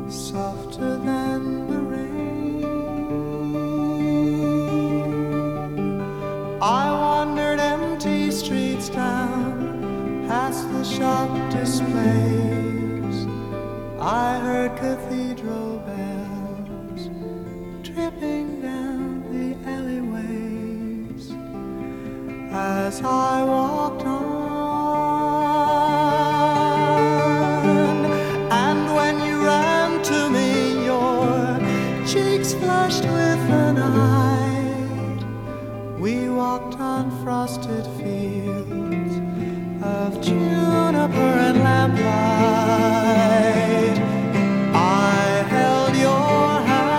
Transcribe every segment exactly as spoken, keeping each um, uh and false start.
softer than the rain. I wandered empty streets down past the shop displays. I heard cathedral bells dripping down the alleyways as I walked on. Cheeks flushed with the night. We walked on frosted fields of juniper and lamplight. I held your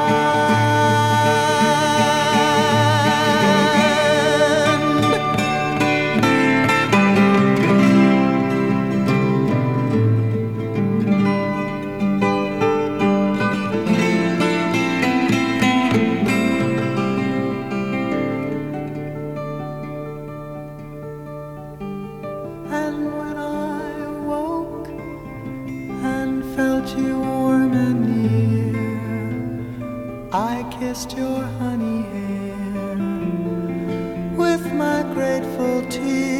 And when I woke and felt you warm and near, I kissed your honey hair with my grateful tears.